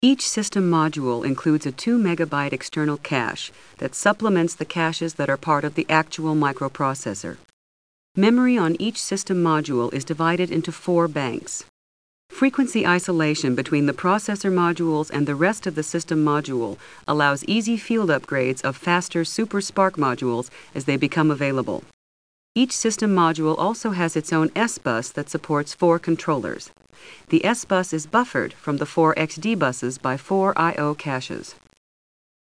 Each system module includes a 2 megabyte external cache that supplements the caches that are part of the actual microprocessor. Memory on each system module is divided into 4 banks. Frequency isolation between the processor modules and the rest of the system module allows easy field upgrades of faster Super SPARC modules as they become available. Each system module also has its own S-bus that supports 4 controllers. The S-bus is buffered from the 4 XD buses by 4 I/O caches.